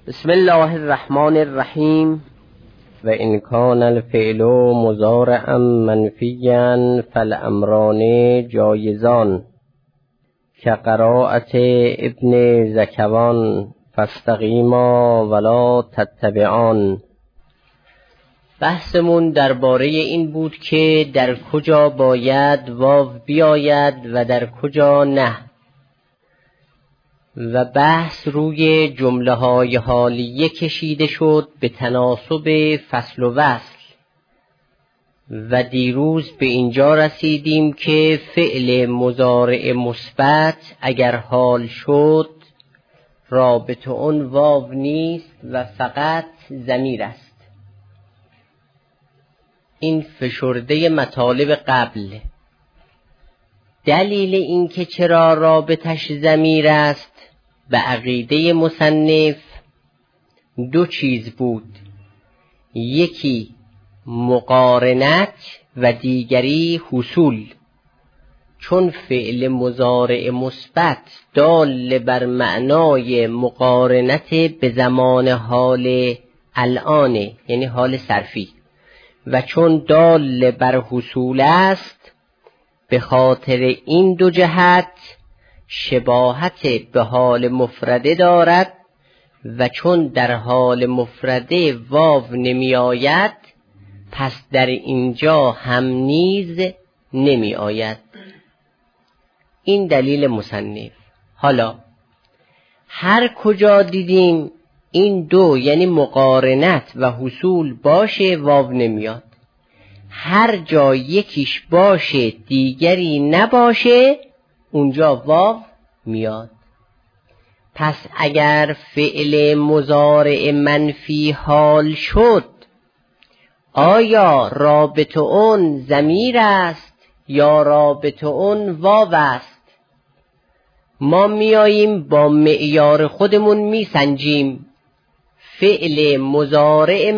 بسم الله الرحمن الرحیم. و ان کان الفعل مضارعا منفیا فالامران جایزان كقراءة ابن زکوان فاستقیما ولا تتبعان. بحثمون درباره این بود که در کجا باید واو بیاید و در کجا نه، و بحث روی جمله های حالیه کشیده شد به تناسب فصل و وصل، و دیروز به اینجا رسیدیم که فعل مضارع مثبت اگر حال شد رابط اون واو نیست و فقط ضمیر است. این فشرده مطالب قبل. دلیل این که چرا رابطش ضمیر است به عقیده مصنف دو چیز بود، یکی مقارنت و دیگری حصول. چون فعل مضارع مثبت دال بر معنای مقارنت به زمان حال الان، یعنی حال صرفی، و چون دال بر حصول است به خاطر این دو جهت شباهت به حال مفرده دارد، و چون در حال مفرده واو نمی آید پس در اینجا هم نیز نمی آید. این دلیل مصنف. حالا هر کجا دیدیم این دو یعنی مقارنت و حصول باشه واو نمیاد، هر جا یکیش باشه دیگری نباشه اونجا واو میاد. پس اگر فعل مضارع منفی حال شد آیا رابط اون ضمیر است یا رابط اون واو است؟ ما میاییم با معیار خودمون میسنجیم. فعل مضارع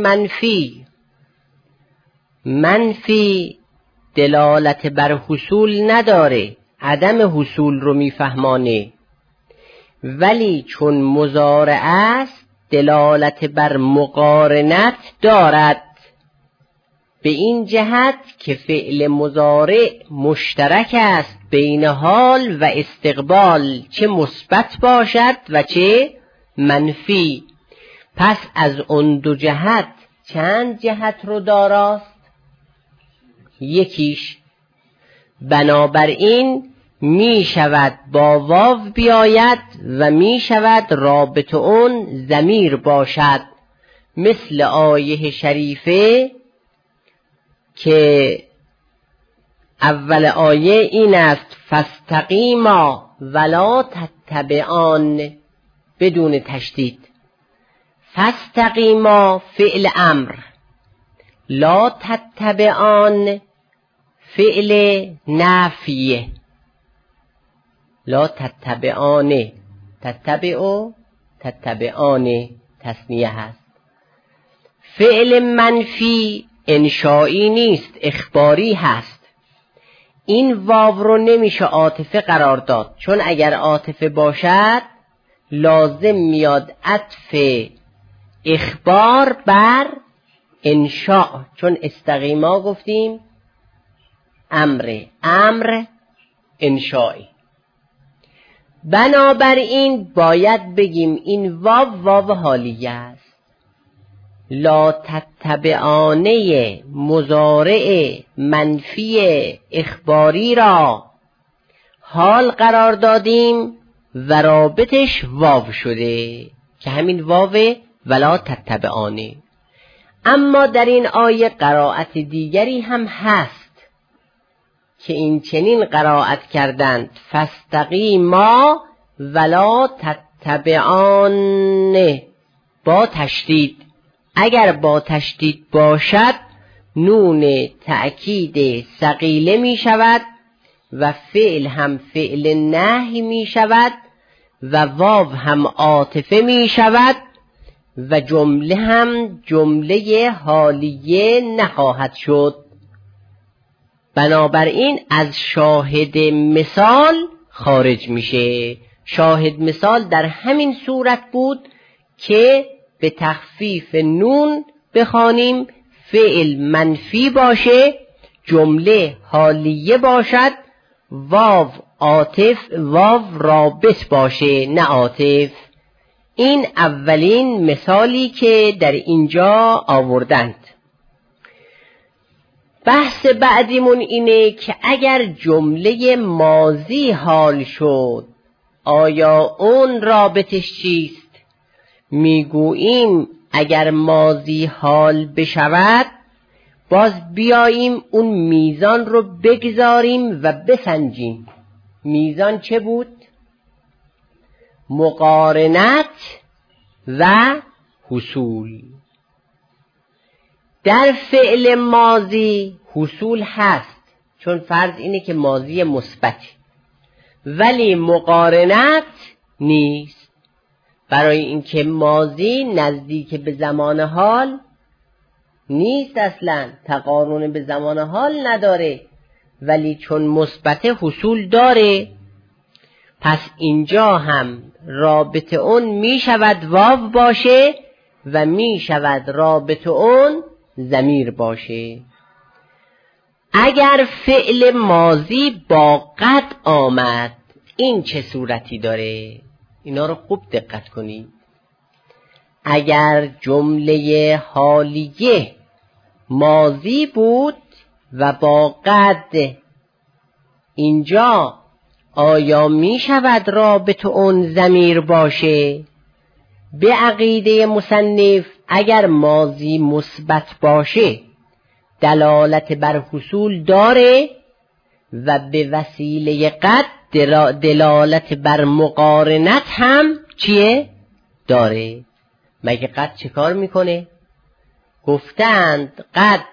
منفی دلالت بر حصول نداره، عدم حصول رو میفهمانه، ولی چون مضارع است دلالت بر مقارنت دارد، به این جهت که فعل مضارع مشترک است بین حال و استقبال، چه مثبت باشد و چه منفی. پس از اون دو جهت چند جهت رو داراست؟ یکیش. بنابراین می شود با واو بیاید و می شود رابط اون ضمیر باشد، مثل آیه شریفه که اول آیه این است فاستقیما ولا تتبعان بدون تشدید. فاستقیما فعل امر، لا تتبعان فعل نفیه. لا تتبعان، تتبعان تثنیه هست. فعل منفی انشایی نیست، اخباری هست. این واو رو نمیشه عاطفه قرار داد، چون اگر عاطفه باشد لازم میاد عطف اخبار بر انشاء، چون استقیما گفتیم امر انشایی. بنابراین باید بگیم این واو حالیه است. لا تتبعانه مضارع منفی اخباری را حال قرار دادیم و رابطش واو شده که همین واو ولا تتبعانه. اما در این آیه قرائت دیگری هم هست که این چنین قرائت کردند فاستقیما ولا تتبعان با تشدید. اگر با تشدید باشد نون تأکید ثقیله می شود و فعل هم فعل نهی می شود و واو هم عاطفه می شود و جمله هم جمله حالیه نخواهد شد. بنابراین از شاهد مثال خارج میشه. شاهد مثال در همین صورت بود که به تخفیف نون بخوانیم فعل منفی باشه، جمله حالیه باشد، واو عاطف، واو رابط باشه نه عاطف. این اولین مثالی که در اینجا آوردند. بحث بعدیمون اینه که اگر جمله ماضی حال شد آیا اون رابطش چیست؟ میگوییم اگر ماضی حال بشود باز بیاییم اون میزان رو بگذاریم و بسنجیم. میزان چه بود؟ مقارنت و حصول. در فعل ماضی حصول هست چون فرض اینه که ماضی مثبتی، ولی مقارنت نیست، برای اینکه ماضی نزدیک به زمان حال نیست، اصلا تقارن به زمان حال نداره، ولی چون مثبت حصول داره. پس اینجا هم رابط اون می شود واو باشه و می شود رابط اون ضمیر باشه. اگر فعل ماضی با قد آمد این چه صورتی داره؟ اینا رو خوب دقت کنید. اگر جمله حالیه ماضی بود و با قد، اینجا آیا می شود رابط اون ضمیر باشه؟ به عقیده مصنف اگر ماضی مثبت باشه دلالت بر حصول داره و به وسیله قد دلالت بر مقارنت هم چیه؟ داره. مگه قد چه کار میکنه؟ گفتند قد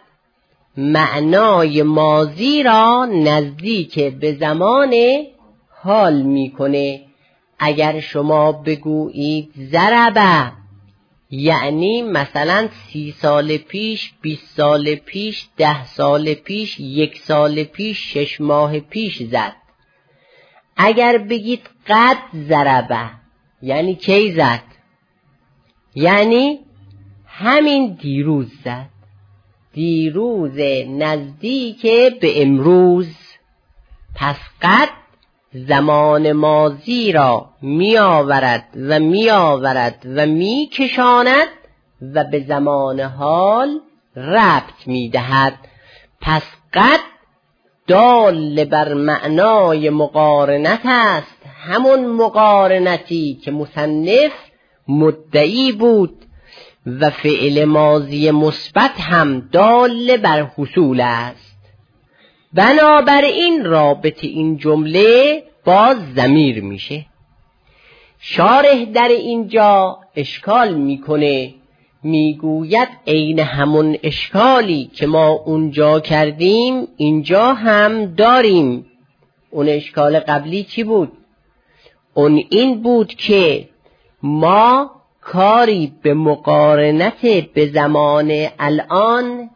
معنای ماضی را نزدیک به زمان حال میکنه. اگر شما بگویید ضربه، یعنی مثلا 30 سال پیش، 20 سال پیش، 10 سال پیش، 1 سال پیش، 6 ماه پیش زد. اگر بگید قد ضربه یعنی کی زد؟ یعنی همین دیروز زد، دیروز نزدیک به امروز. پس قد زمان ماضی را می آورد و می آورد و می کشاند و به زمان حال ربط می دهد. پس قد دال بر معنای مقارنت است، همون مقارنتی که مصنف مدعی بود، و فعل ماضی مثبت هم دال بر حصول است. بنابراین رابط این جمله باز ضمیر میشه. شارح در اینجا اشکال میکنه، میگوید عین همون اشکالی که ما اونجا کردیم اینجا هم داریم. اون اشکال قبلی چی بود؟ اون این بود که ما کاری به مقارنت به زمان الان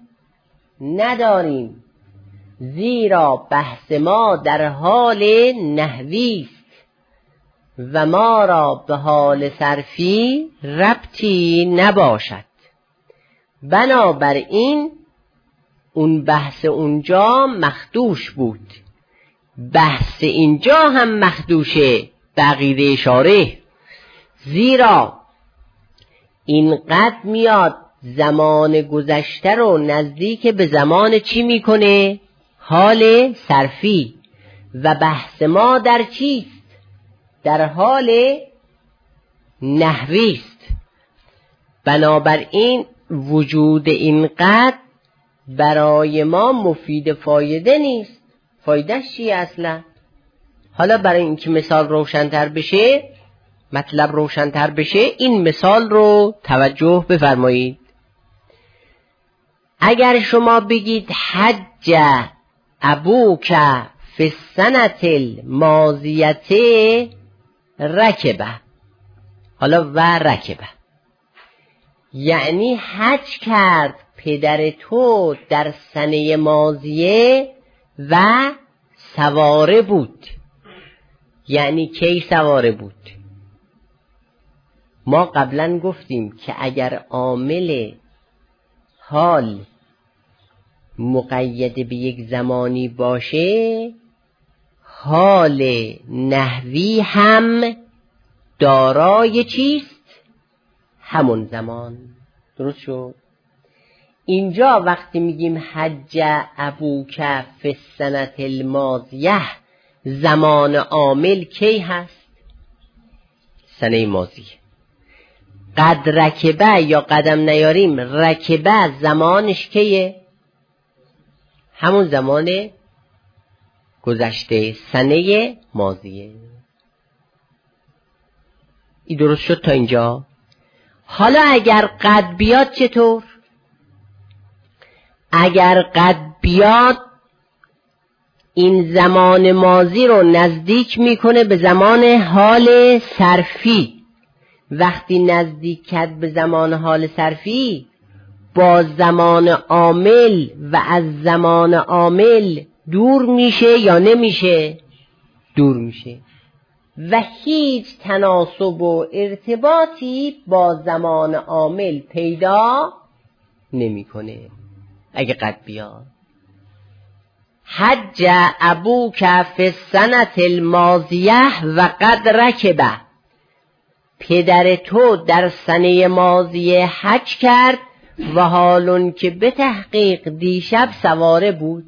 نداریم، زیرا بحث ما در حال نحوی است و ما را به حال صرفی ربطی نباشد. بنابراین اون بحث اونجا مخدوش بود، بحث اینجا هم مخدوشه به عقیده شارح، زیرا این قد میاد زمان گذشته رو نزدیک به زمان چی میکنه؟ حال صرفی. و بحث ما در چیست؟ در حال نحوی است. بنابراین وجود این قد برای ما مفید فایده نیست. فایدهش چیه اصلا؟ حالا برای اینکه مثال روشن‌تر بشه، مطلب روشن‌تر بشه، این مثال رو توجه بفرمایید. اگر شما بگید حج ابوک فی السنة الماضیة رکبه، حالا و رکبه یعنی حج کرد پدر تو در سنه ماضیه و سواره بود. یعنی کی سواره بود؟ ما قبلا گفتیم که اگر عامل حال مقید به یک زمانی باشه، حال نحوی هم دارای چیست؟ همون زمان. درست شد؟ اینجا وقتی میگیم حج ابوک فی السنة الماضیه، زمان عامل کی هست؟ سنه ماضیه. قد رکبه یا قدم نیاریم، رکبه زمانش کیه؟ همون زمان گذشته، سنه ماضیه. این درست شد تا اینجا؟ حالا اگر قد بیاد چطور؟ اگر قد بیاد این زمان ماضی رو نزدیک میکنه به زمان حال صرفی. وقتی نزدیک کرد به زمان حال صرفی، با زمان عامل و از زمان عامل دور میشه یا نمیشه؟ دور میشه و هیچ تناسب و ارتباطی با زمان عامل پیدا نمیکنه. اگه قد بیاد حج ابوک فی السنة الماضیه و قد رکبه، پدر تو در سنه ماضیه حج کرد و حالون که به تحقیق دیشب سواره بود.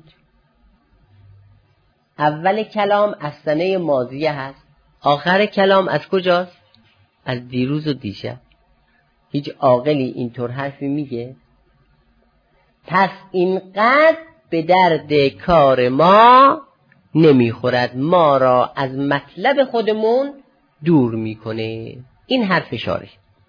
اول کلام از سنه ماضیه هست، آخر کلام از کجاست؟ از دیروز و دیشب. هیچ عاقلی اینطور حرفی میگه؟ پس اینقدر به درد کار ما نمیخورد، ما را از مطلب خودمون دور میکنه. این حرف شارح.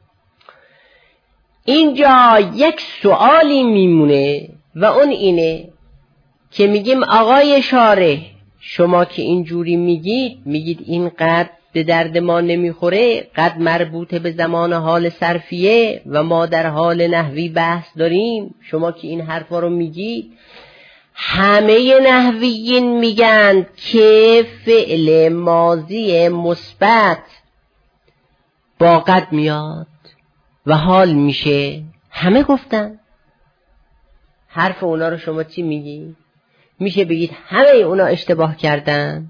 اینجا یک سوالی میمونه و اون اینه که میگیم آقای شارح، شما که اینجوری میگید اینقدر به درد ما نمیخوره، قد مربوط به زمان حال صرفیه و ما در حال نحوی بحث داریم، شما که این حرفا رو میگید، همه نحویین میگن که فعل ماضی مثبت با قد میاد و حال میشه. همه گفتن. حرف اونا رو شما چی میگی؟ میشه بگید همه اونا اشتباه کردن؟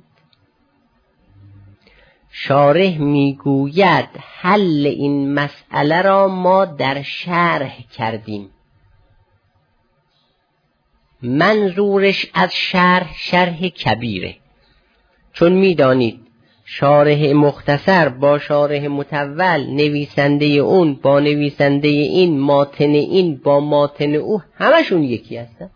شارح میگوید حل این مسئله را ما در شرح کردیم. منظورش از شرح کبیره، چون میدانید شارح مختصر با شارح مطول، نویسنده اون با نویسنده این، ماتن این با ماتن او، همشون یکی هستن.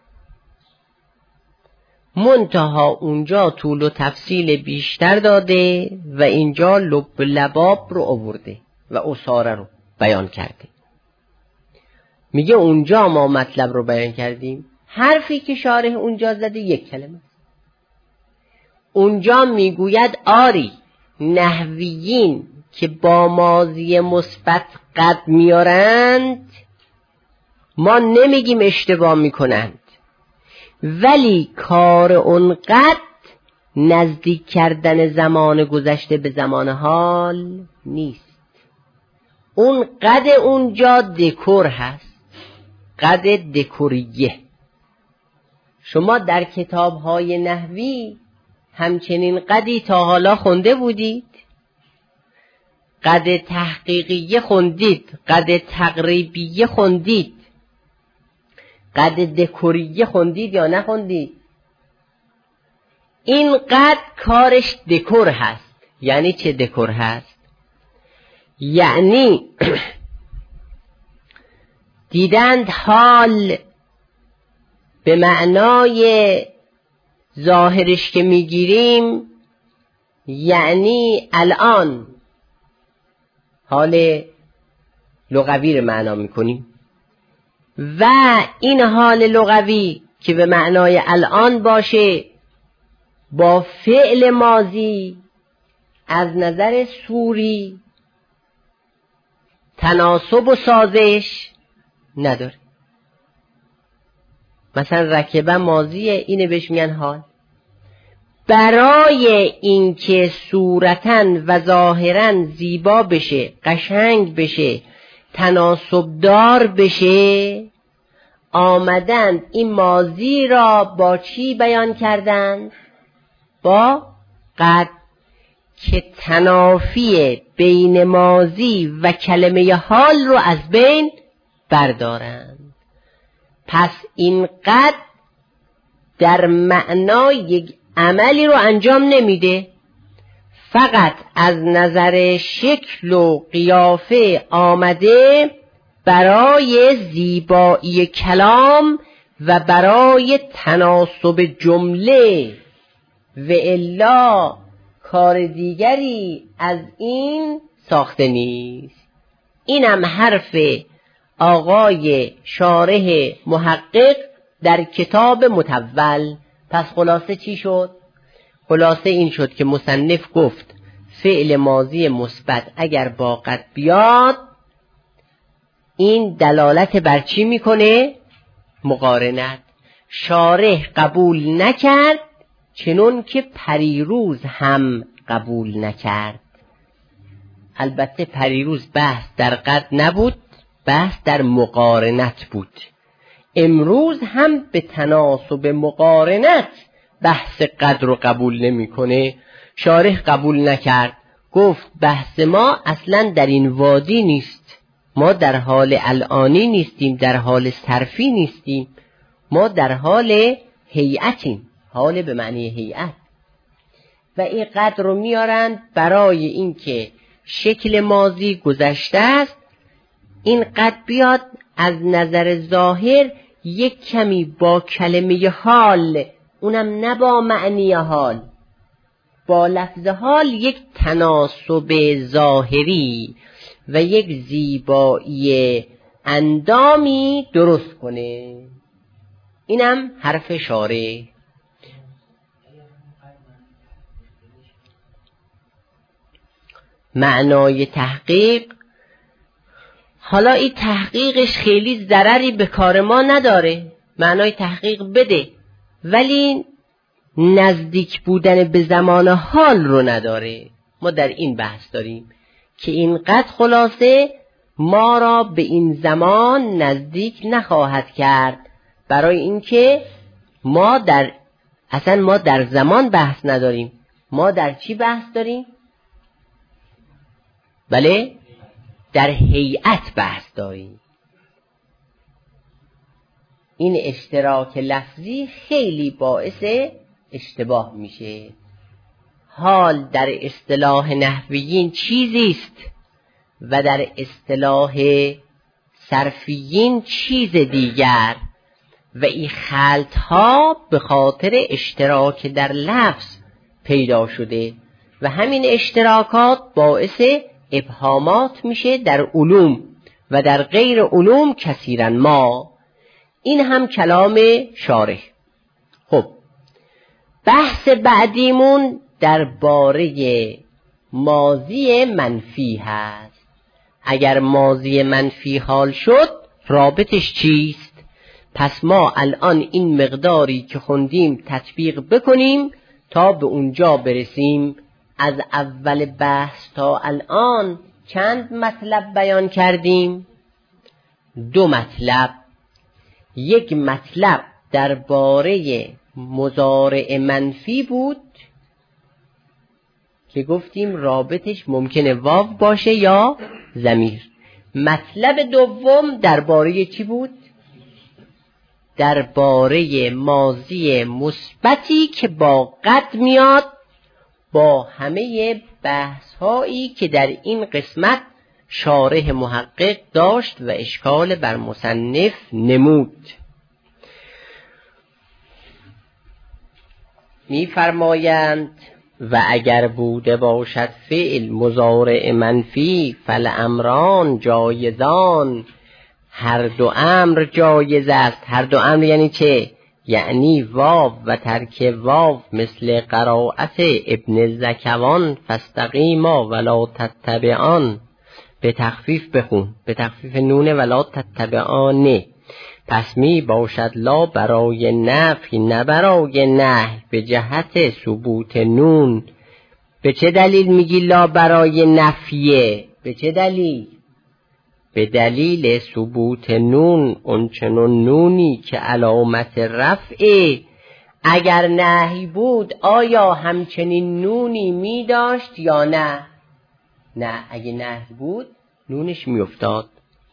منتها اونجا طول و تفصیل بیشتر داده و اینجا لب لباب رو آورده و اساره رو بیان کرده. میگه اونجا ما مطلب رو بیان کردیم، حرفی که شارح اونجا زده یک کلمه. اونجا میگوید آری نحویین که با ماضی مثبت قد میارند، ما نمیگیم اشتباه میکنند، ولی کار اون قد نزدیک کردن زمان گذشته به زمان حال نیست. اون قد اونجا دکور هست، قد دکوریه. شما در کتاب‌های نحوی همچنین قدی تا حالا خونده بودید؟ قد تحقیقیه خوندید، قد تقریبیه خوندید، قد دکوریه خوندید یا نخوندید؟ این قد کارش دکور هست. یعنی چه دکور هست؟ یعنی دیدند حال به معنای ظاهرش که میگیریم، یعنی الان حال لغوی رو معنا میکنیم و این حال لغوی که به معنای الان باشه با فعل ماضی از نظر صوری تناسب و سازش نداره. مثلا رکبه ماضیه، اینه بهش میگن حال. برای اینکه صورتاً و ظاهراً زیبا بشه، قشنگ بشه، تناسبدار بشه، آمدند این ماضی را با چی بیان کردند؟ با قد، که تنافی بین ماضی و کلمه حال رو از بین بردارند. پس این قد در معنای یک عملی رو انجام نمیده، فقط از نظر شکل و قیافه آمده برای زیبایی کلام و برای تناسب جمله، و الا کار دیگری از این ساخته نیست. اینم حرف آقای شارح محقق در کتاب متول. پس خلاصه چی شد؟ خلاصه این شد که مصنف گفت فعل ماضی مثبت اگر با قد بیاد، این دلالت بر چی میکنه؟ مقارنت. شارح قبول نکرد چنون که پریروز هم قبول نکرد. البته پریروز بحث در قد نبود، بحث در مقارنت بود. امروز هم به تناسب مقارنت بحث قد رو قبول نمیکنه. شارح قبول نکرد، گفت بحث ما اصلا در این وادی نیست، ما در حال الانی نیستیم، در حال صرفی نیستیم، ما در حال هیئتیم، حال به معنی هیئت. و این قد رو میارند برای اینکه شکل ماضی گذشته است، این قد بیاد از نظر ظاهر یک کمی با کلمه حال، اونم نه با معنی حال، با لفظ حال یک تناسب ظاهری و یک زیبایی اندامی درست کنه. اینم حرف شارح. معنای تحقیق، حالا این تحقیقش خیلی ضرری به کار ما نداره، معنای تحقیق بده، ولی نزدیک بودن به زمان حال رو نداره. ما در این بحث داریم که اینقدر خلاصه ما را به این زمان نزدیک نخواهد کرد، برای اینکه ما در زمان بحث نداریم. ما در چی بحث داریم؟ بله، در هیئت بحث داریم. این اشتراک لفظی خیلی باعث اشتباه میشه. حال در اصطلاح نحویین چیزی است و در اصطلاح صرفیین چیز دیگر، و این خلط‌ها به خاطر اشتراک در لفظ پیدا شده و همین اشتراکات باعث ابهامات میشه در علوم و در غیر علوم کثیرا ما. این هم کلام شارح. خب بحث بعدیمون درباره ماضی منفی هست. اگر ماضی منفی حال شد رابطش چیست؟ پس ما الان این مقداری که خوندیم تطبیق بکنیم تا به اونجا برسیم. از اول بحث تا الان چند مطلب بیان کردیم؟ 2 مطلب. یک مطلب درباره مضارع منفی بود که گفتیم رابطش ممکنه واو باشه یا ضمیر. مطلب دوم درباره چی بود؟ درباره ماضی مثبتی که با قد میاد، با همه بحث هایی که در این قسمت شارح محقق داشت و اشکال بر مصنف نمود. می‌فرمایند و اگر بوده باشد فعل مضارع منفی فالامران جایزان. هر دو امر جایز است. هر دو امر یعنی چه؟ یعنی واو و ترک واو، مثل قرائت ابن زکوان فاستقیما ولا تتبعان. به تخفیف بخون، به تخفیف نون ولا تتبعان. پس می باشد لا برای نفی نه برای نهی به جهت ثبوت نون. به چه دلیل میگی لا برای نفیه؟ به چه دلیل؟ به دلیل ثبوت نون، اونچنون نونی که علامت رفعه. اگر نهی بود آیا همچنین نونی می داشت یا نه؟ نه، اگه نهی بود نونش می افتاد.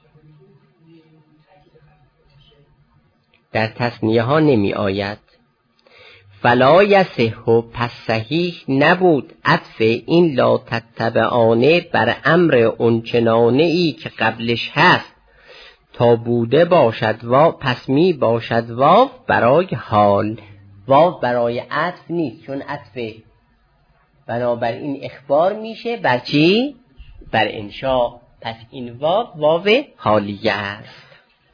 در تثنیه ها نمی آید. فلا یصح، پس صحیح نبود عطف این لا تتبعانه بر امر اونچنانه ای که قبلش هست تا بوده باشد واو. پس می باشد واو برای حال، واو برای عطف نیست، چون عطف بنابراین اخبار میشه بر چی؟ بر انشاء. پس این واو حالیه است.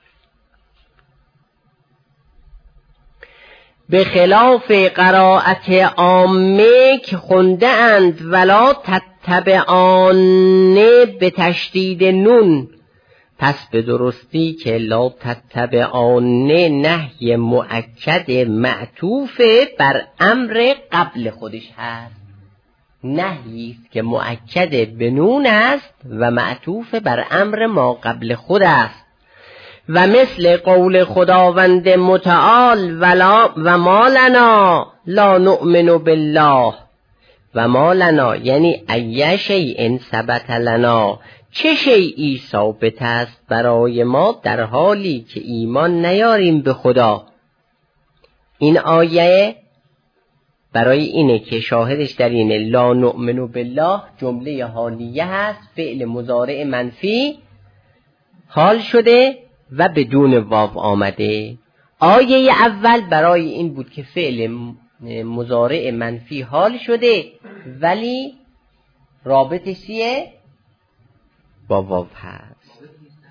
به خلاف قرائت عامه که خونده اند ولا تتبعانه به تشدید نون. پس به درستی که لا تتبعانه نهی مؤکد معطوف بر امر قبل خودش هست. نهی است که مؤکد به نون است و معطوف بر امر ما قبل خود است. و مثل قول خداوند متعال و ما لنا لا نؤمن بالله. و ما لنا یعنی ای شیء ثبت لنا، چه شیئی ثابت است برای ما در حالی که ایمان نیاریم به خدا. این آیه برای اینه که شاهدش در اینه لا نؤمن بالله جمله حالیه هست، فعل مضارع منفی حال شده و بدون واو آمده. آیه اول برای این بود که فعل مضارع منفی حال شده ولی رابطش چیه؟ با واو هست.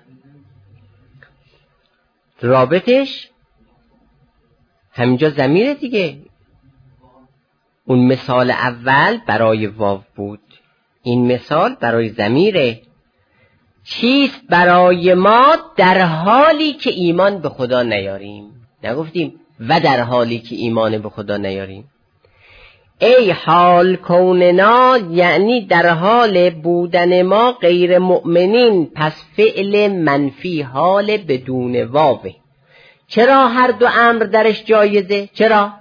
رابطش همینجا ضمیره دیگه. اون مثال اول برای واو بود، این مثال برای ضمیره. چیست برای ما در حالی که ایمان به خدا نیاریم؟ نگفتیم و در حالی که ایمان به خدا نیاریم. ای حال کوننا، یعنی در حال بودن ما غیر مؤمنین. پس فعل منفی حال بدون واوه. چرا هر دو امر درش جایزه؟ چرا؟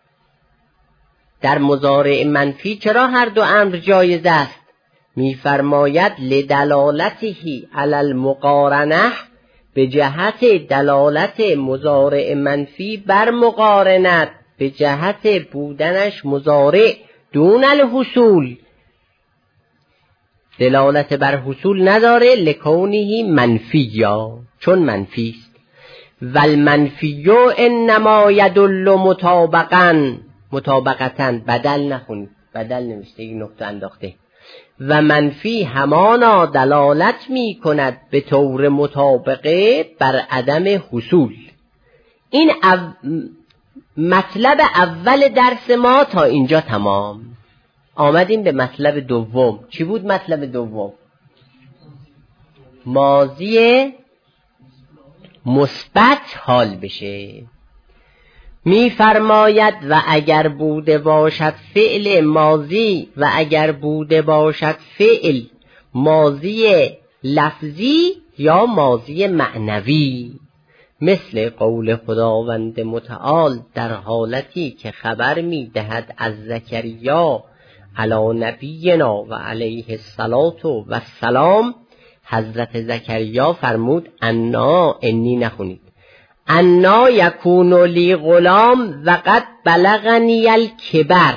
در مضارع منفی چرا هر دو امر جایز است؟ می‌فرماید لدلالته علی المقارنه، به جهت دلالت مضارع منفی بر مقارنت، به جهت بودنش مضارع دون الحصول. دلالت بر حصول نداره لکونه منفی، یا چون منفی است. والمنفی انما یدل مطابقتاً بدل نخونید، بدل نوشته، یک نقطه انداخته. و منفی همانا دلالت می کند به طور مطابقه بر عدم حصول. این مطلب اول درس ما تا اینجا تمام. آمدیم به مطلب دوم. چی بود مطلب دوم؟ ماضی مثبت حال بشه. می‌فرماید و اگر بوده باشد فعل ماضی و اگر بوده باشد فعل ماضی لفظی یا ماضی معنوی، مثل قول خداوند متعال در حالتی که خبر می‌دهد از زکریا علی نبینا و علیه السلام. حضرت زکریا فرمود انی نخونید، انا یکون لی غلام و قد بلغنی الکبر.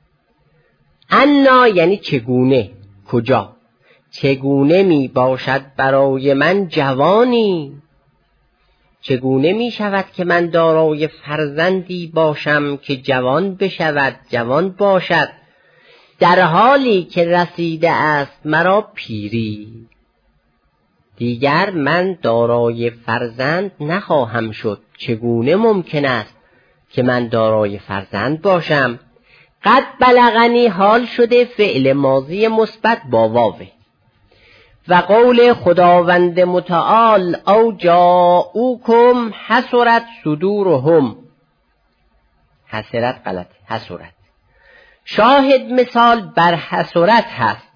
انا یعنی چگونه، کجا، چگونه می باشد برای من جوانی، چگونه می شود که من دارای فرزندی باشم که جوان بشود، جوان باشد، در حالی که رسیده است مرا پیری. دیگر من دارای فرزند نخواهم شد. چگونه ممکن است که من دارای فرزند باشم؟ قد بلغنی حال شده فعل ماضی مثبت با واو. و قول خداوند متعال او جاءوکم حسرت صدورهم، حسرت غلط، حسرت. شاهد مثال بر حسرت هست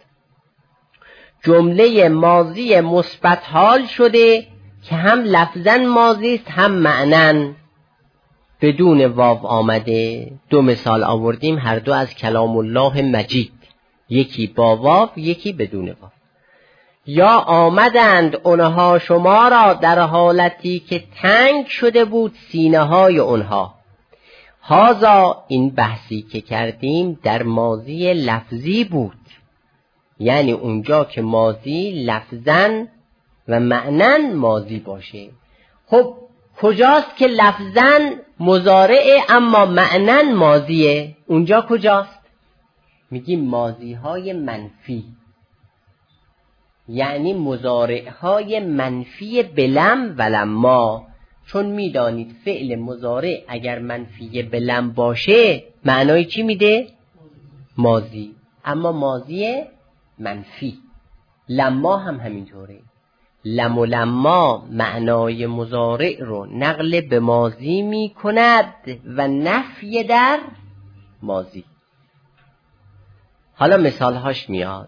جمله ماضی مثبت حال شده که هم لفظاً ماضی است هم معناً، بدون واو آمده. دو مثال آوردیم، هر دو از کلام الله مجید، یکی با واو یکی بدون واو. یا آمدند اونها شما را در حالتی که تنگ شده بود سینه های اونها. هازا، این بحثی که کردیم در ماضی لفظی بود، یعنی اونجا که ماضی لفظاً و معناً ماضی باشه. خب کجاست که لفظاً مضارعه اما معناً ماضیه؟ اونجا کجاست؟ میگیم ماضی های منفی، یعنی مضارعهای منفی بلم و لما. چون میدانید فعل مضارع اگر منفی بلم باشه معنای چی میده؟ ماضی، اما ماضی منفی. لما هم همینطوره، لم و لما معنای مضارع رو نقل به ماضی می کند و نفی در ماضی. حالا مثالهاش میاد،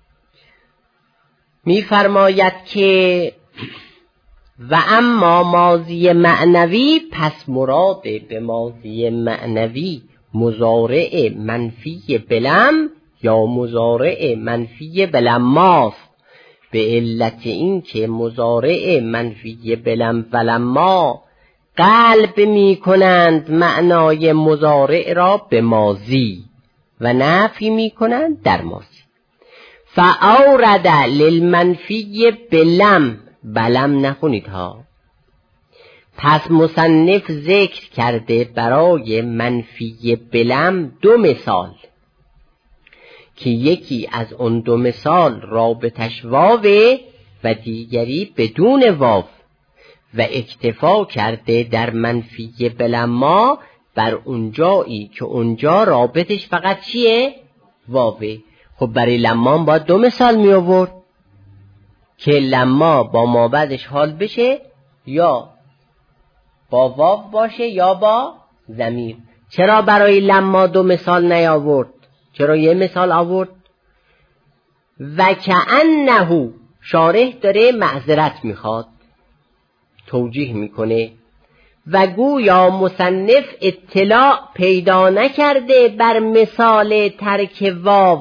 میفرماید که و اما ماضی معنوی، پس مراد به ماضی معنوی مضارع منفی بلم یا مضارع منفی بلماست، به علت این که مضارع منفی بلم و لما قلب می کنند معنای مضارع را به ماضی و نفی می کنند در ماضی. فاورد للمنفی بلم، بلم نخونید ها. پس مصنف ذکر کرده برای منفی بلم دو مثال که یکی از اون دو مثال رابطش واوه و دیگری بدون واو، و اکتفا کرده در منفی بلما بر اونجایی که اونجا رابطش فقط چیه؟ واوه. خب برای لما باید دو مثال می آورد که لما با ما بعدش حال بشه یا با واو باشه یا با ضمیر. چرا برای لما دو مثال نیاورد؟ چرا یه مثال آورد؟ و کأنه، شارح داره معذرت میخواد، توجیه میکنه و گویا مصنف اطلاع پیدا نکرده بر مثال ترک واو،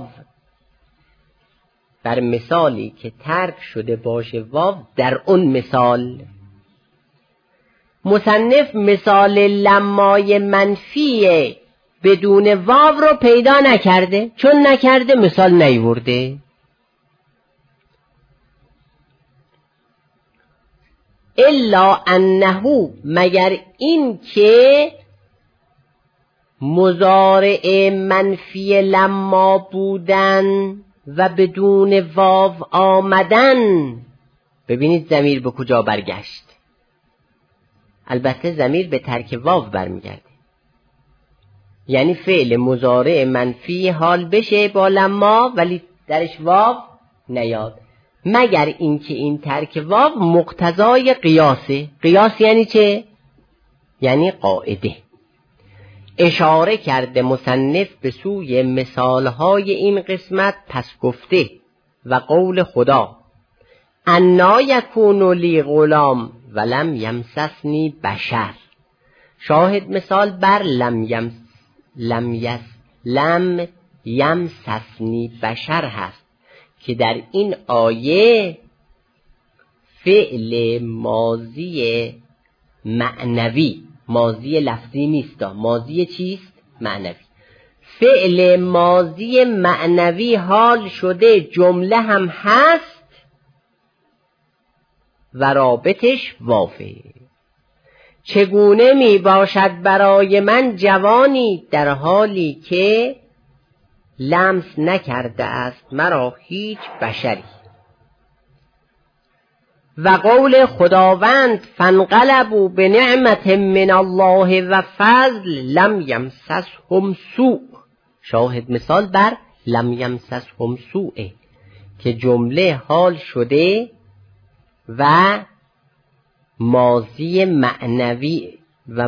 بر مثالی که ترک شده باشه واو در اون مثال. مصنف مثال لمای منفیه بدون واو رو پیدا نکرده، چون نکرده مثال نیورده. الا انه، مگر این که مضارع منفی لما بودن و بدون واو آمدن. ببینید ضمیر به کجا برگشت، البته ضمیر به ترک واو برمیگرده، یعنی فعل مضارع منفی حال بشه با لما ولی درش واو نیاد، مگر اینکه این ترک واو مقتضای قیاسه. قیاس یعنی چه؟ یعنی قاعده. اشاره کرده مصنف به سوی مثالهای این قسمت، پس گفته و قول خدا انا یکون لی غلام ولم یمسسنی بشر. شاهد مثال بر لم یمسسنی بشر هست که در این آیه فعل ماضی معنوی، ماضی لفظی نیست، ماضی چیست؟ معنوی. فعل ماضی معنوی حال شده، جمله هم هست و رابطش واوه. چگونه می باشد برای من جوانی در حالی که لمس نکرده است مرا هیچ بشری. و قول خداوند فانقلبوا بنعمت من الله و فضل لم یمسسهم سوء. شاهد مثال بر لم یمسسهم سوء که جمله حال شده و ماضی معنوی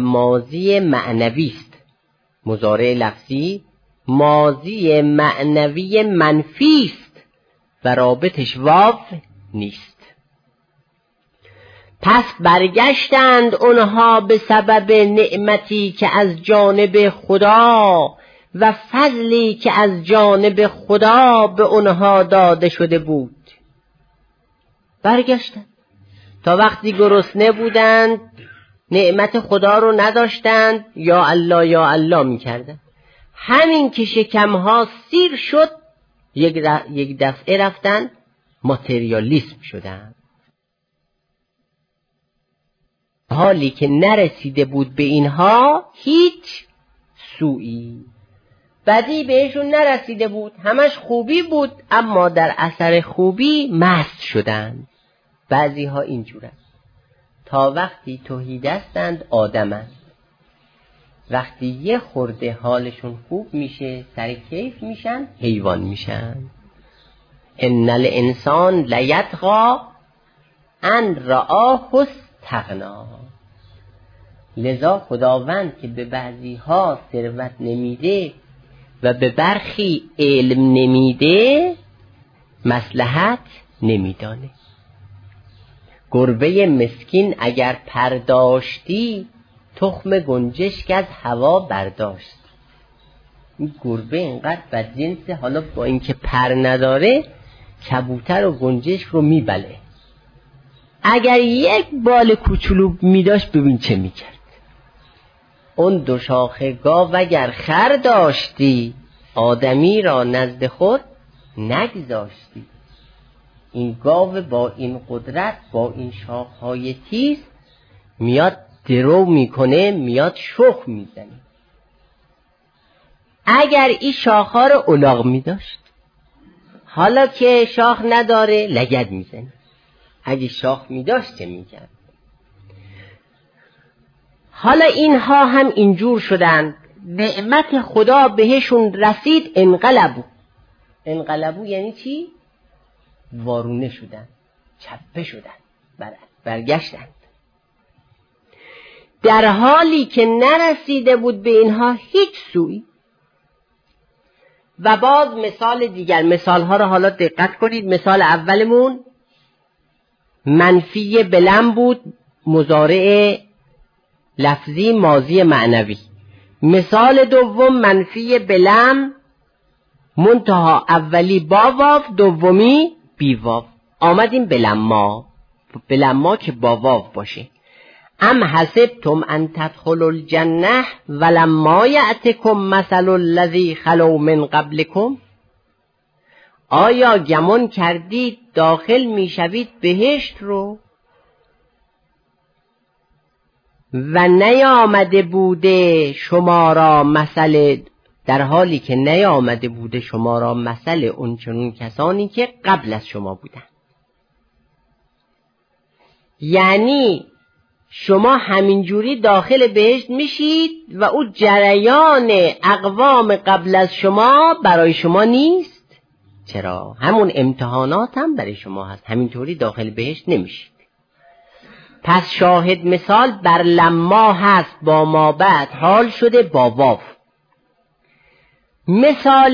است. مضارع لفظی ماضی معنوی منفی است و رابطش واو نیست. پس برگشتند اونها به سبب نعمتی که از جانب خدا و فضلی که از جانب خدا به اونها داده شده بود. برگشتند تا وقتی گرسنه بودند، نعمت خدا رو نداشتند، یا الله یا الله میکردند. همین که شکمها سیر شد، یک دفعه رفتن ماتریالیسم شدند. حالی که نرسیده بود به اینها هیچ سوئی، بدی بهشون نرسیده بود، همش خوبی بود، اما در اثر خوبی مست شدند. بعضی ها اینجورند. تا وقتی تهیدستند آدمند، وقتی یه خورده حالشون خوب میشه، سر کیف میشن، حیوان میشن. ان الانسان لیطغی ان رآه استغنا. لذا خداوند که به بعضی ها ثروت نمیده و به برخی علم نمیده، مصلحت نمیدانه. گربه مسکین اگر پرداشتی، تخم گنجشک از هوا برداشت. این گربه اینقدر بدجنسه، حالا با اینکه پر نداره کبوتر و گنجشک رو میبله. اگر یک بال کوچولو میداشت ببین چه میکرد. اون دو شاخه گاو اگر خر داشتی، آدمی را نزد خود نگذاشتی. این گاو با این قدرت، با این شاخهای تیز میاد درو میکنه، میاد شخ میزنه. اگر این شاخها رو الاغ میداشت، حالا که شاخ نداره لگد میزنه. اگه شاخ میداشت چه میکرد؟ حالا اینها هم اینجور شدند، نعمت خدا بهشون رسید، انقلبو یعنی چی؟ وارونه شدن، چپه شدن، برگشتند. در حالی که نرسیده بود به اینها هیچ سوئی. و باز مثال دیگر، مثالها رو حالا دقت کنید. مثال اولمون منفی بلم بود، مضارع لفظی ماضی معنوی. مثال دوم منفی بلم منتها اولی با واو، دومی بی واو. آمدیم بلما که با واو باشه. ام حسبتم ان تدخلوا الجنه ولما یأتکم مثل الذی خلو من قبلکم. آیا گمان کردید داخل میشوید بهشت رو و نیامده بوده شما را مثل، در حالی که نیامده بوده شما را مثل اونچنون کسانی که قبل از شما بودن. یعنی شما همینجوری داخل بهشت میشید و او جریان اقوام قبل از شما برای شما نیست. چرا؟ همون امتحانات هم برای شما هست، همینطوری داخل بهشت نمیشید. پس شاهد مثال بر لما هست، با ما بعد حال شده با واو. مثال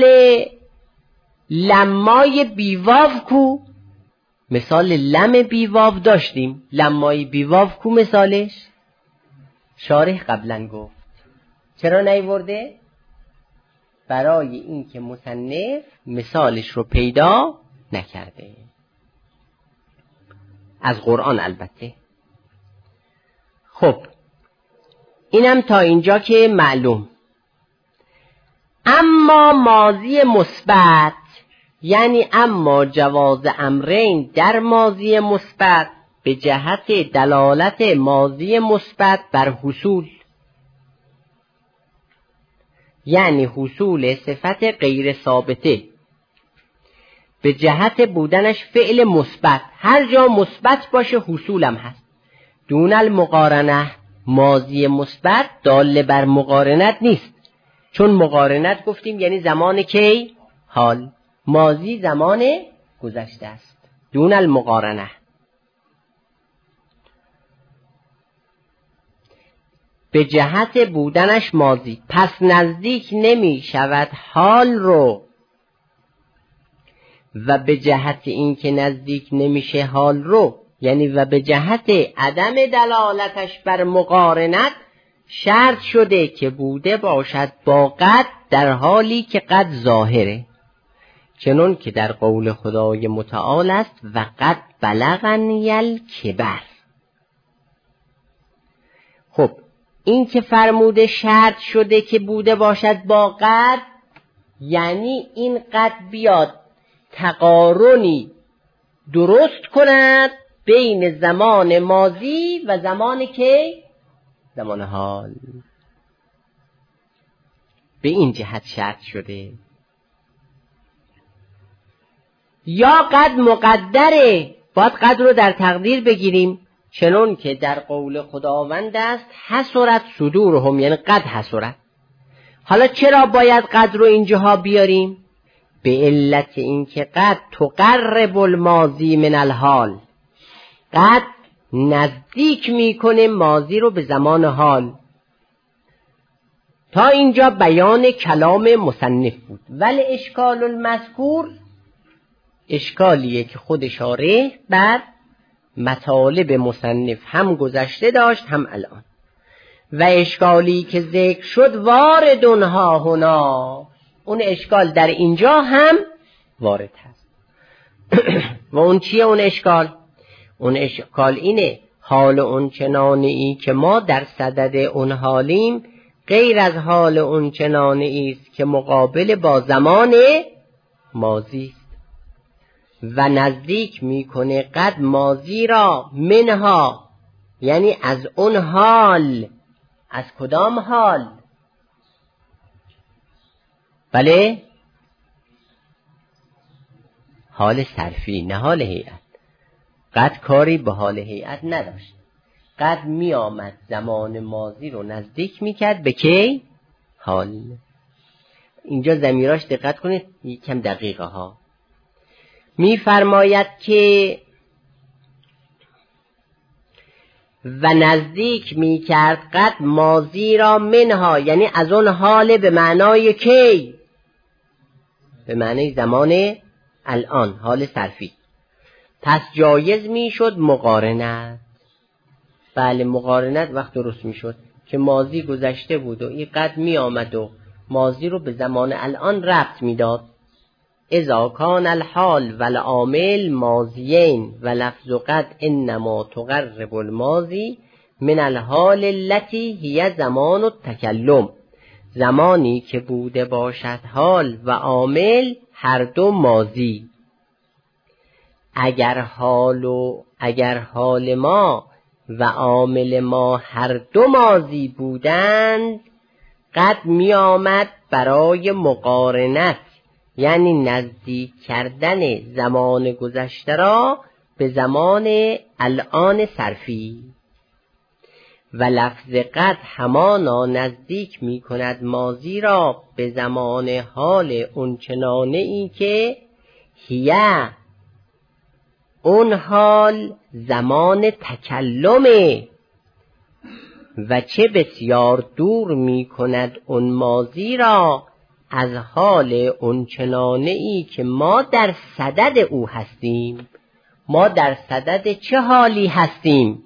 لمای بیواو کو؟ مثال لم بیواو داشتیم. لمای بیواو کو مثالش؟ شارح قبلا گفت. چرا نیورده؟ برای این که مصنف مثالش رو پیدا نکرده، از قرآن البته. خب اینم تا اینجا که معلوم. اما ماضی مثبت، یعنی اما جواز امرین در ماضی مثبت به جهت دلالت ماضی مثبت بر حصول، یعنی حصول صفت غیر ثابته به جهت بودنش فعل مثبت. هر جا مثبت باشه حصولم هست. دون المقارنه، ماضی مثبت دال بر مقارنت نیست، چون مقارنت گفتیم یعنی زمان کی؟ حال. ماضی زمان گذشته است، دون المقارنه. به جهت بودنش ماضی، پس نزدیک نمی شود حال رو، و به جهت این که نزدیک نمیشه حال رو، یعنی و به جهت عدم دلالتش بر مقارنت، شرط شده که بوده باشد با قد، در حالی که قد ظاهره، چنون که در قول خدای متعال است و قد بلغنی الکبر. خب این که فرموده شرط شده که بوده باشد با قد، یعنی این قد بیاد تقارنی درست کند بین زمان ماضی و زمان که زمان حال. به این جهت شرط شده. یا قد مقدره، باید قد رو در تقدیر بگیریم، چنون که در قول خداوند است حسرت صدورهم، یعنی قد حسرت. حالا چرا باید قد رو اینجاها بیاریم؟ به علت اینکه قد تقرب الماضی من الحال، قد نزدیک میکنه ماضی رو به زمان حال. تا اینجا بیان کلام مصنف بود. ولی اشکال المذکور اشکالیه که خود شارح بر مطالب مصنف هم گذشته داشت هم الان، و اشکالی که ذکر شد واردونها هنا، اون اشکال در اینجا هم وارد هست. و اون چیه اون اشکال؟ اون اشکال اینه حال اون چنانی که ما در صدد اون حالیم غیر از حال اون چنانی است که مقابل با زمان ماضی است، و نزدیک میکنه قد ماضی را منها، یعنی از اون حال. از کدام حال؟ بله حال صرفی، نه حال هیئت. قد کاری به حال هیئت نداشت. قد می آمد زمان ماضی رو نزدیک می کرد به کی؟ حال. اینجا ضمیراش دقت کنید یکم دقیقه ها. می فرماید که و نزدیک می کرد قد ماضی را منها، یعنی از اون حال به معنای کی؟ به معنای زمان الان، حال صرفی. پس جایز می شد مقارنت. بله مقارنت وقت درست می شد که ماضی گذشته بود و این قد می آمد و ماضی رو به زمان الان ربط می داد. اذا کان الحال والعامل ماضیین و لفظ قد انما تقرب الماضی من الحال التي هي زمان التکلم، زمانی که بوده باشد حال و عامل هر دو ماضی. اگر حال ما و عامل ما هر دو ماضی بودند، قد می آمد برای مقارنت، یعنی نزدیک کردن زمان گذشته را به زمان الان صرفی. و لفظ قد همانا نزدیک می کند ماضی را به زمان حال اونچنانه ای که هیه، اون حال زمان تکلمه، و چه بسیار دور می کند اون ماضی را از حال اونچنانه ای که ما در صدد او هستیم. ما در صدد چه حالی هستیم؟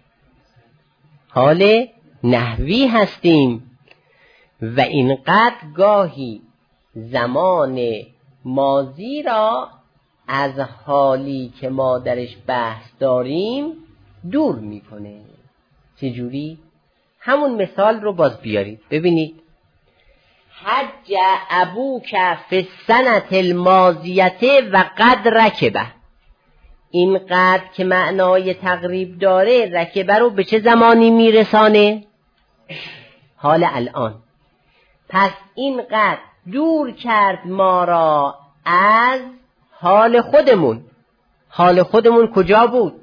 حال نحوی هستیم. و این قد گاهی زمان ماضی را از حالی که ما درش بحث داریم دور میکنه. چجوری؟ همون مثال رو باز بیارید ببینید. حج ابوک فی السنة الماضیه و قد رکبه. این قد که معنای تقریب داره، رکبه رو به چه زمانی میرسانه؟ حال الان. پس این قد دور کرد ما را از حال خودمون. حال خودمون کجا بود؟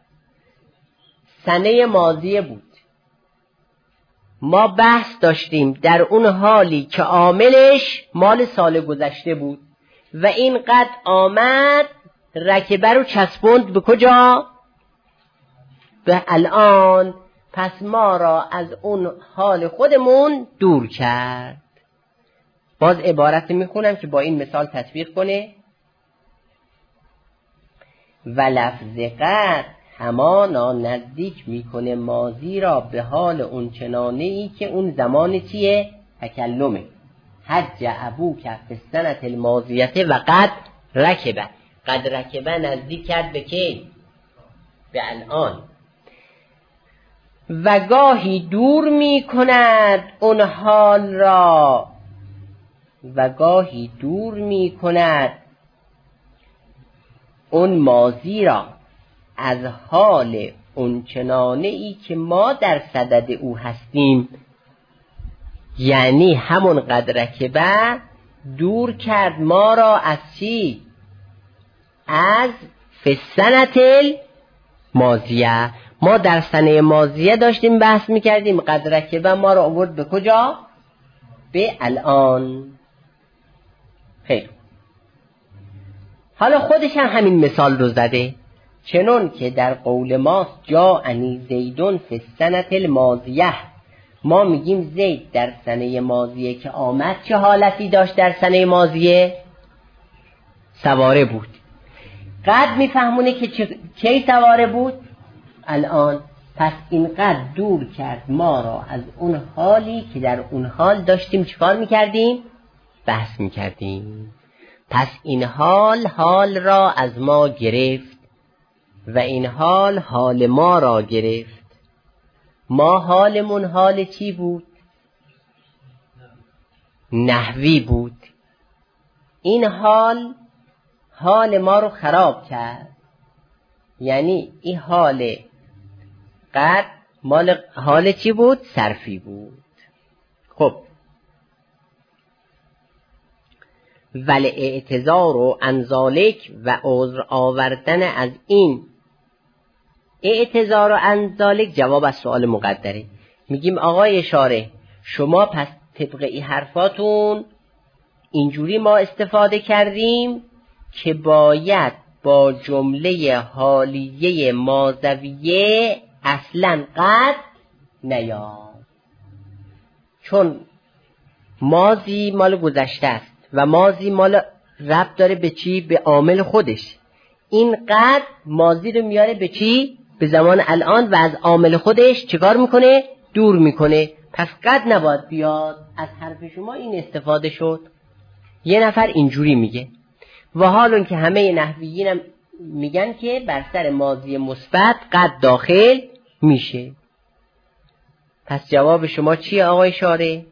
سنه ماضیه بود. ما بحث داشتیم در اون حالی که عاملش مال سال گذشته بود و این قد آمد رکبه رو چسبوند به کجا؟ به الان. پس ما را از اون حال خودمون دور کرد. باز عبارت میخونم که با این مثال تطبیق کنه. و لفظ قد همانا نزدیک میکنه ماضی را به حال اون چنانه ای که اون زمان چیه؟ تکلمه. حج ابوک فی السنة الماضیه و قد رکبه. قد رکبه نزدیک کرد به کی؟ به الان. و گاهی دور می کند اون حال را، و گاهی دور می کند اون ماضی را از حال اون چنانه ای که ما در صدد او هستیم. یعنی همون قدر که به دور کرد ما را از چی؟ از فسنت الماضیه. ما در سنه ماضیه داشتیم بحث میکردیم، قدر که به ما را آورد به کجا؟ به الان. خیر، حالا خودش هم همین مثال رو زده، چنون که در قول ماست جاءنی زیدون فی السنة الماضیه. ما میگیم زید در سنه ماضیه که آمد چه حالتی داشت؟ در سنه ماضیه سواره بود. قد میفهمونه که کی سواره بود؟ الان. پس اینقدر دور کرد ما را از اون حالی که در اون حال داشتیم چیکار میکردیم؟ بحث میکردیم. پس این حال را از ما گرفت و این حال ما را گرفت. ما حالمون حال چی بود؟ نحوی بود. این حال ما رو خراب کرد. یعنی این حال قد مال حال چی بود؟ صرفی بود. خب ولی اعتذار و انذالک و عذر آوردن از این. اعتذار و انذالک جواب از سوال مقدره. میگیم آقای شارح شما پس طبق این حرفاتون اینجوری ما استفاده کردیم که باید با جمله حالیه ماضویه اصلا قد نیاد، چون ماضی مال گذشته است و ماضی مال ربط داره به چی؟ به عامل خودش. این قد ماضی رو میاره به چی؟ به زمان الان و از عامل خودش چیکار میکنه؟ دور میکنه. پس قد نباید بیاد. از حرف شما این استفاده شد. یه نفر اینجوری میگه و حالون که همه نحویین هم میگن که بر سر ماضی مثبت قد داخل میشه. پس جواب شما چیه آقای شارح؟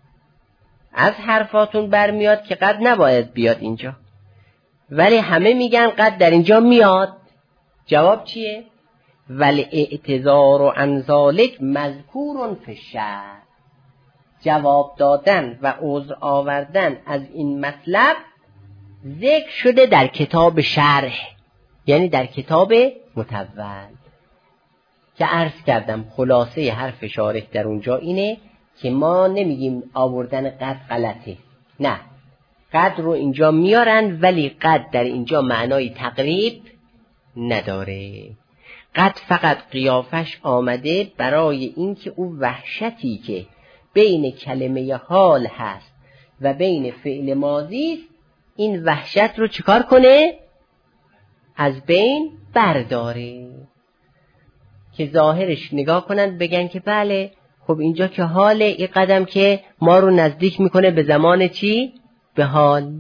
از حرفاتون برمیاد که قد نباید بیاد اینجا، ولی همه میگن قد در اینجا میاد. جواب چیه؟ ولی اعتذار و انذالک مذکورن فی الشرع. جواب دادن و عذر آوردن از این مطلب ذکر شده در کتاب شرح، یعنی در کتاب متول، که عرض کردم خلاصه حرف شارح در اونجا اینه که ما نمیگیم آوردن قد غلطه، نه، قد رو اینجا میارن ولی قد در اینجا معنای تقریب نداره. قد فقط قیافش آمده برای اینکه او وحشتی که بین کلمه حال هست و بین فعل ماضی است، این وحشت رو چیکار کنه؟ از بین برداره. که ظاهرش نگاه کنند بگن که بله خب اینجا که حاله، این قدم که ما رو نزدیک میکنه به زمان چی؟ به حال.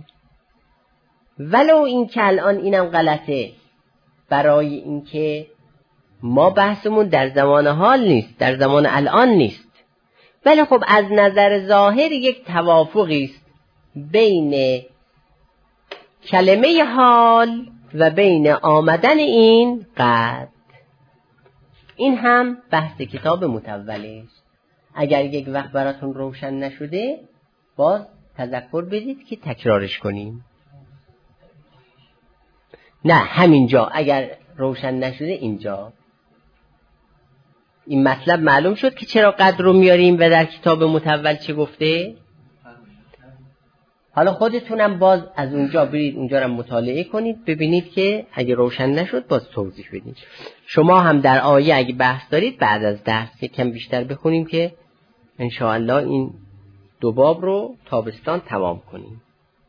ولو این که الان اینم غلطه، برای اینکه ما بحثمون در زمان حال نیست، در زمان الان نیست، ولی خب از نظر ظاهر یک توافقی است بین کلمه حال و بین آمدن این قد. این هم بحث کتاب متوله است. اگر یک وقت براتون روشن نشده باز تذکر بدید که تکرارش کنیم. نه همینجا اگر روشن نشده اینجا این مطلب معلوم شد که چرا قد رو میاریم و در کتاب متول چه گفته؟ حالا خودتونم باز از اونجا برید اونجا رو مطالعه کنید، ببینید که اگه روشن نشد باز توضیح بدید. شما هم در آیه اگه بحث دارید بعد از درس کم بیشتر بخونیم که انشاءالله این 2 باب رو تابستان تمام کنیم.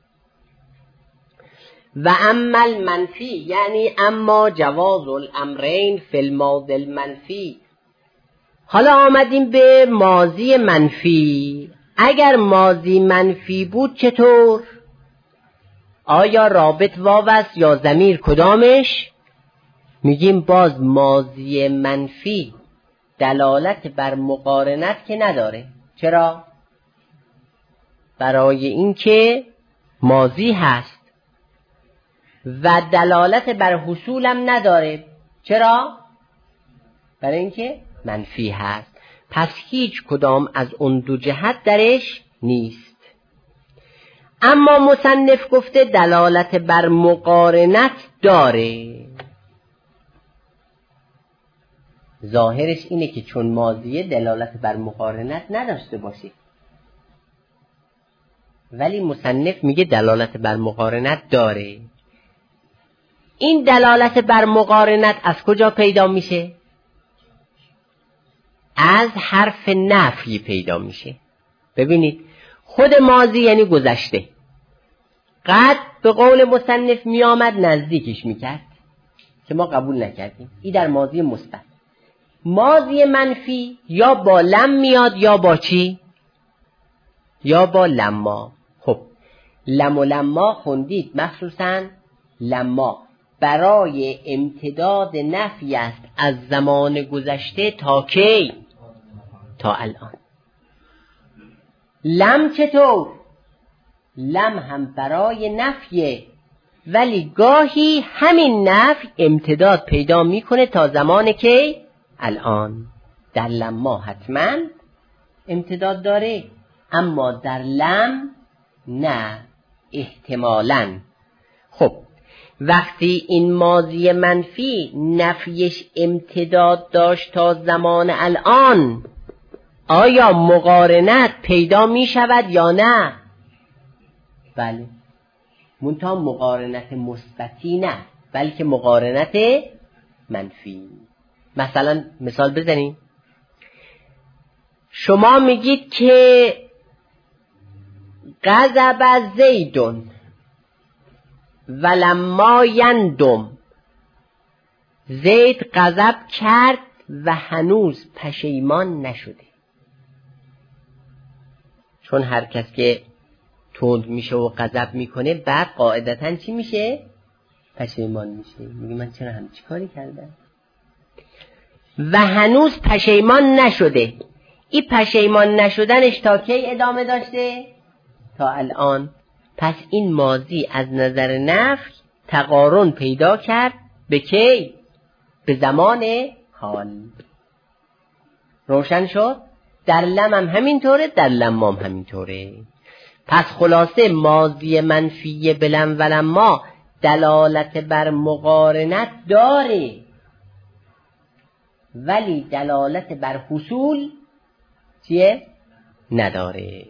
و اما المنفی یعنی اما جواز الامرین فی الماضی المنفی. حالا آمدیم به ماضی منفی. اگر ماضی منفی بود چطور؟ آیا رابط واو است یا ضمیر کدامش؟ میگیم باز ماضی منفی دلالت بر مقارنت که نداره. چرا؟ برای اینکه ماضی هست و دلالت بر حصول هم نداره. چرا؟ برای اینکه منفی هست. پس هیچ کدام از اون 2 جهت درش نیست. اما مصنف گفته دلالت بر مقارنت داره. ظاهرش اینه که چون ماضیه دلالت بر مقارنت نداشته باشه، ولی مصنف میگه دلالت بر مقارنت داره. این دلالت بر مقارنت از کجا پیدا میشه؟ از حرف نفی پیدا میشه. ببینید خود ماضی یعنی گذشته، قد به قول مصنف میآمد نزدیکش میکرد که ما قبول نکردیم. این در ماضی مثبت. ماضی منفی یا با لم میاد یا با چی؟ یا با لما. خب لم و لما خوندید، مخصوصا لما برای امتداد نفی است از زمان گذشته تا کی؟ تا الان. لم چطور؟ لم هم برای نفیه، ولی گاهی همین نفی امتداد پیدا میکنه تا زمان کی؟ الان. در لما حتما امتداد داره، اما در لم نه، احتمالاً. خب وقتی این ماضی منفی نفیش امتداد داشت تا زمان الان، آیا مقارنت پیدا می شود یا نه؟ بله، منتها مقارنت مثبتی نه، بلکه مقارنت منفی. مثلا مثال بزنیم. شما میگید که غضب زیدون ولما یندم. زید غضب کرد و هنوز پشیمان نشده. چون هر کس که تند میشه و غضب میکنه بعد قاعدتاً چی میشه؟ پشیمان میشه. میگه من چرا همچی کاری کردم؟ و هنوز پشیمان نشده. این پشیمان نشدنش تا کی ادامه داشته؟ تا الان. پس این ماضی از نظر نفی تقارن پیدا کرد به کی؟ به زمان حال. روشن شد؟ در لم هم همینطوره، در لما هم همینطوره. پس خلاصه ماضی منفی بلم و لما دلالت بر مقارنت داره، ولی دلالت بر حصول چیه؟ نداره.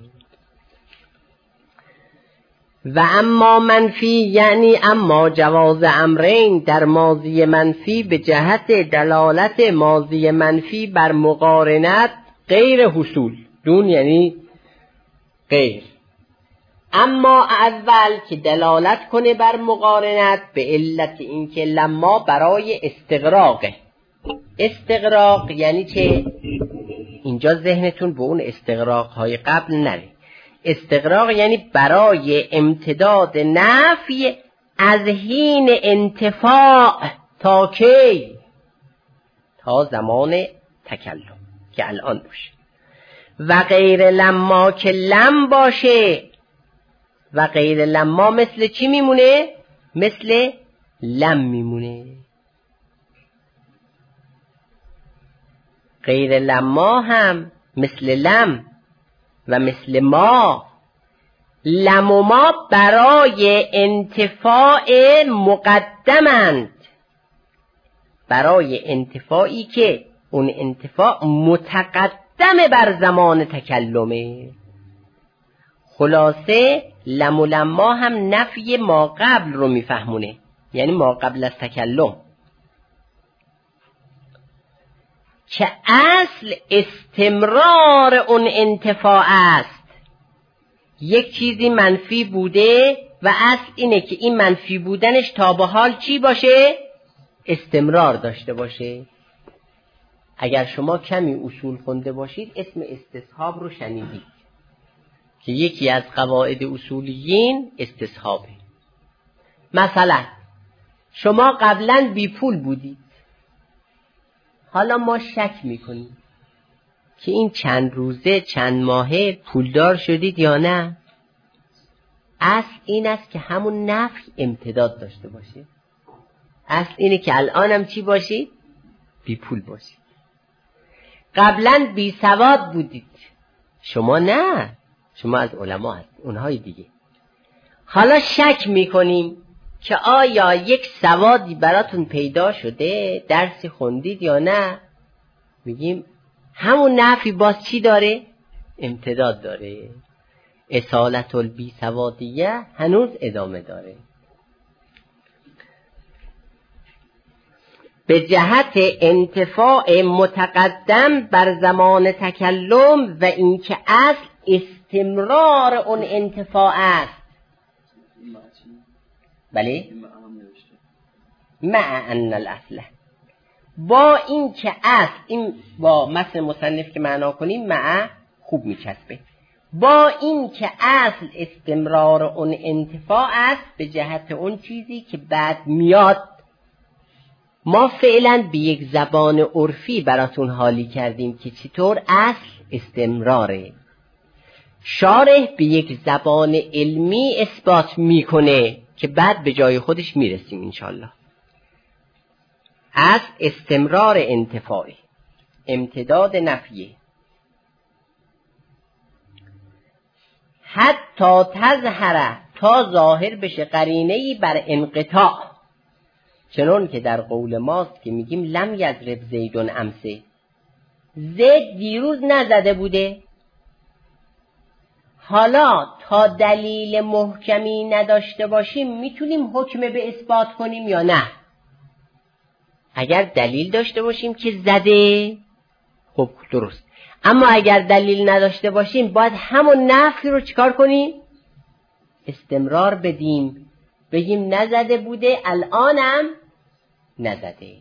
و اما منفی یعنی اما جواز امرین در ماضی منفی به جهت دلالت ماضی منفی بر مقارنت غیر حصول. دون یعنی غیر. اما اول که دلالت کنه بر مقارنت به علت اینکه لما برای استغراقه. استغراق یعنی چه؟ اینجا ذهنتون به اون استغراق های قبل نره. استغراق یعنی برای امتداد نفی از حین انتفاع تا کی؟ تا زمان تکلم که الان باشه. و غیر لما که لم باشه. و غیر لما مثل چی میمونه؟ مثل لم میمونه. غیر لما هم مثل لم و مثل ما. لم و ما برای انتفاع مقدمند، برای انتفاعی که اون انتفاع متقدم بر زمان تکلمه. خلاصه لم و لما هم نفی ما قبل رو میفهمونه، یعنی ما قبل از تکلم، که اصل استمرار اون انتفاع است. یک چیزی منفی بوده و اصل اینه که این منفی بودنش تا به حال چی باشه؟ استمرار داشته باشه. اگر شما کمی اصول خونده باشید اسم استصحاب رو شنیدید که یکی از قواعد اصولیین استصحابه. مثلا شما قبلا بی پول بودید، حالا ما شک میکنیم که این چند روزه چند ماهه پولدار شدید یا نه. اصل این است که همون نفی امتداد داشته باشه. اصل اینه که الانم چی باشید؟ بی پول باشید. قبلا بی سواد بودید، شما نه، شما از علما هست، اونهای دیگه. حالا شک میکنیم که آیا یک سوادی براتون پیدا شده، درسی خوندید یا نه. میگیم همون نفی باز چی داره؟ امتداد داره. اصالت البی سوادیه هنوز ادامه داره. به جهت انتفاع متقدم بر زمان تکلم و اینکه اصل استمرار اون انتفاع است. بله؟ مع ان الاصل، با این که اصل، این با متن مصنف که معنا کنیم مع خوب میچسبه، با این که اصل استمرار اون انتفاع است به جهت اون چیزی که بعد میاد. ما فعلا به یک زبان عرفی براتون حالی کردیم که چطور اصل استمراره، شارح به یک زبان علمی اثبات میکنه که بعد به جای خودش میرسیم انشالله. اصل استمرار انتفاعی، امتداد نفیه. حتی تظهر، تا ظاهر بشه قرینه‌ای بر انقطاع، چنون که در قول ماست که میگیم لم یضرب زیدون امسه، زید دیروز نزده بوده. حالا تا دلیل محکمی نداشته باشیم میتونیم حکم به اثبات کنیم یا نه؟ اگر دلیل داشته باشیم که زده، خب درست. اما اگر دلیل نداشته باشیم باید همون نفی رو چیکار کنیم؟ استمرار بدیم، بگیم نزده بوده الانم نزده.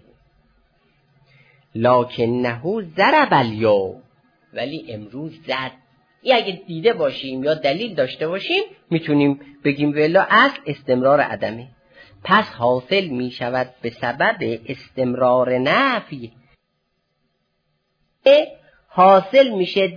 لکنه ضرب الیوم، ولی امروز زد. این اگه دیده باشیم یا دلیل داشته باشیم میتونیم بگیم ولا اصل استمرار عدمه. پس حاصل می شود به سبب استمرار نفی، حاصل میشه،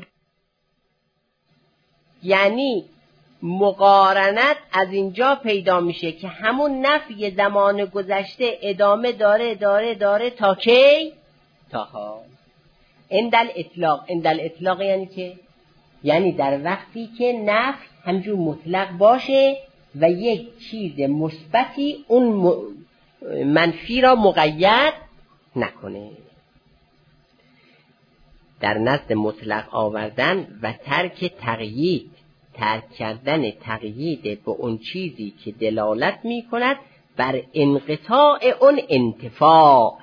یعنی مقارنت از اینجا پیدا میشه که همون نفی زمان گذشته ادامه داره تا کی؟ تا حال. اندل اطلاق یعنی چه؟ یعنی در وقتی که نفی همجور مطلق باشه و یک چیز مثبتی اون منفی را مقید نکنه. در نزد مطلق آوردن و ترک کردن تقیید به اون چیزی که دلالت می کند بر انقطاع اون انتفاع،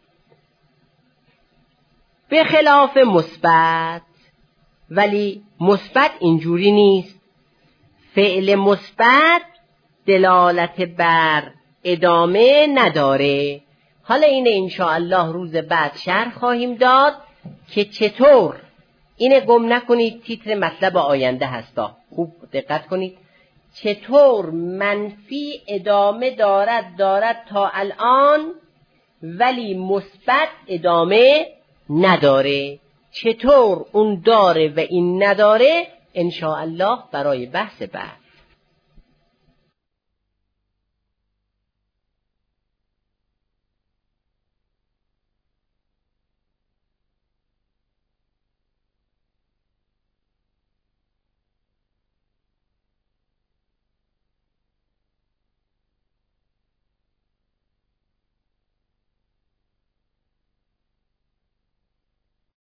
به خلاف مثبت. ولی مثبت اینجوری نیست. فعل مثبت دلالت بر ادامه نداره. حالا اینه انشاءالله روز بعد شرح خواهیم داد که چطور. اینه گم نکنید، تیتر مطلب آینده هستا، خوب دقت کنید. چطور منفی ادامه دارد تا الان ولی مثبت ادامه نداره. چطور اون داره و این نداره انشاءالله برای بحث بعد.